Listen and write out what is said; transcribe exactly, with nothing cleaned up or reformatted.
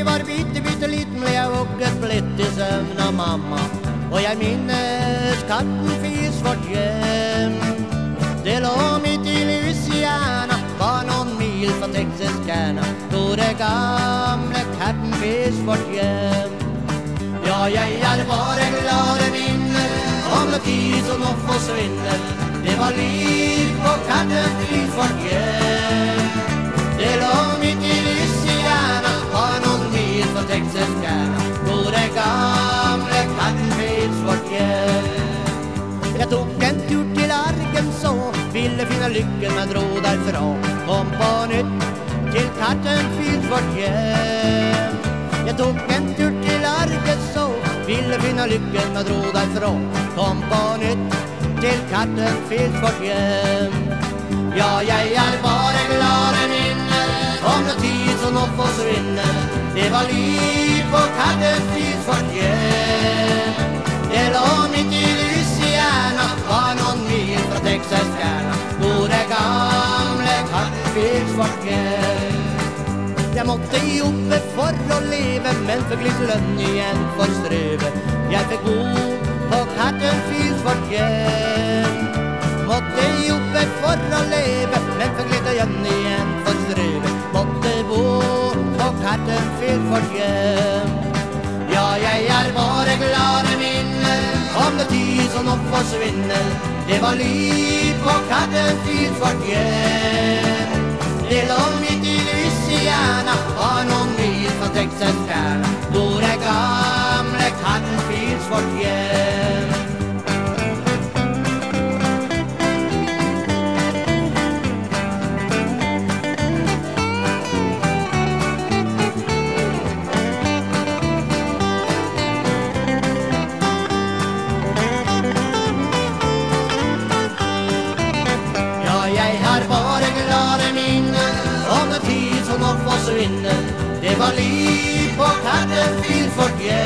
jeg var bitte, bitte liten, ble jeg våget blitt i søvn av mamma. Og jeg minnes katten Fis vårt hjem. Det lå midt i Louisiana, var noen mil fra Texas-Ghana, hvor det gamle katten Fis vårt hjem. Ja, jeg er bare glade minner om det tid som nå forsvinner. Det var liv på katten Fis vårt hjem. Det lå midt i Louisiana, var noen mil fra Texas-Ghana, hvor det gamle katten Fis vårt hjem. Jeg tok en tur til Arkansas, ville finne lykken, men dro derfra. Kom på nytt til katten Fis vårt hjem. Jeg tok en tur til Arkansas, ville finne lykken, men dro derfra. Kom på nytt til katten Fis vårt hjem. Ja, jeg er bare glade minner om det tid som nå forsvinner. Det var liv på katten Fis vårt hjem. Det lå midt i Louisiana, var noen mil fra Texas-Ghana, hvor det gamle katten Fis vårt hjem. Jeg måtte jobbe for å leve, men fikk litt lønn igjen for strøve. Jeg fikk bo på katten Fis vårt hjem. Måtte jobbe for å leve, men fikk litt lønn igjen for strøve. Måtte bo på katten Fis vårt hjem. Ja, jeg er bare glade minner om det tid som nå forsvinner. Det var liv på katten Fis vårt hjem. Det lå midt i Louisiana, var noen mil fra Texas-Ghana, hvor det gamle katten Fis vårt hjem. Det var liv på katten Fis vårt hjem.